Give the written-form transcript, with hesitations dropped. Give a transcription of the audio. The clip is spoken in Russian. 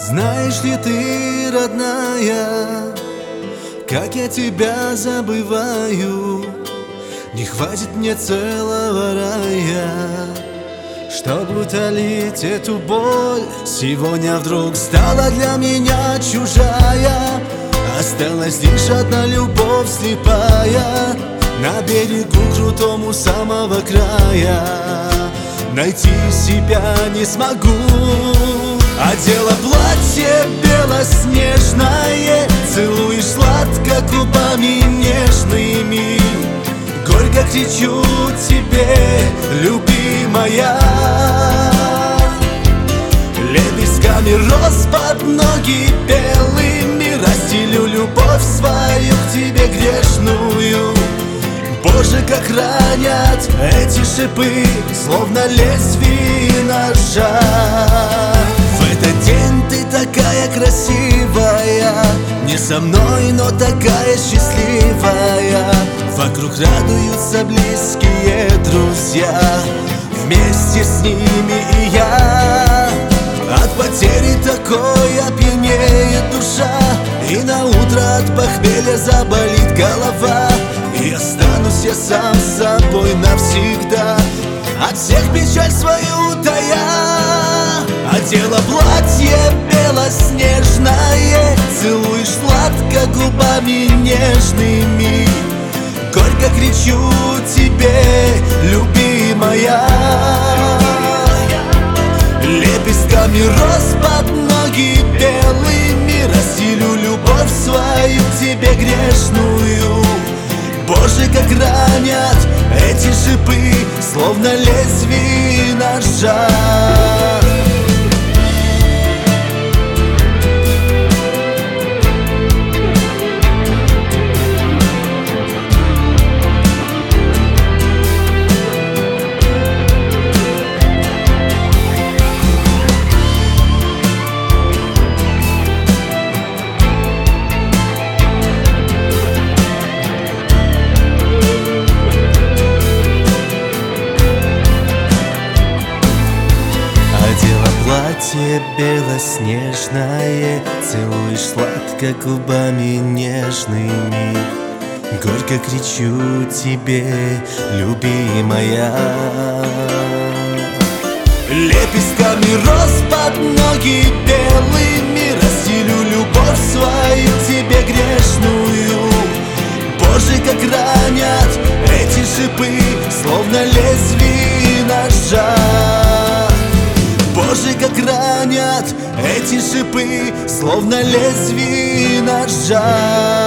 Знаешь ли ты, родная, как я тебя забываю? Не хватит мне целого рая, чтобы утолить эту боль. Сегодня вдруг стала для меня чужая. Осталась лишь одна любовь слепая. На берегу крутому самого края найти себя не смогу. Одела платье белоснежное, целуешь сладко губами нежными. Горько кричу тебе, любимая. Лепестками роз под ноги белыми расстелю любовь свою к тебе грешную. Боже, как ранят эти шипы, словно лезвие ножа. В этот день ты такая красивая, не со мной, но такая счастливая. Вокруг радуются близкие друзья, вместе с ними и я. От потери такой опьянеет душа, и на утро от похмелья заболит голова. И останусь я сам с собой навсегда, от всех печаль свою тая. Одела платье белоснежное, целуешь сладко губами нежными. Горько кричу тебе, любимая. Лепестками роз под ноги белыми расстелю любовь свою к тебе грешную. Боже, как ранят эти шипы, словно лезвие ножа. Платье белоснежное, целуешь сладко губами нежными. Горько кричу тебе, любимая. Лепестками роз под ноги белыми расстелю любовь свою к тебе грешную. Боже, как ранят эти шипы, словно лезвие ножа. Боже, как ранят эти шипы, словно лезвие ножа.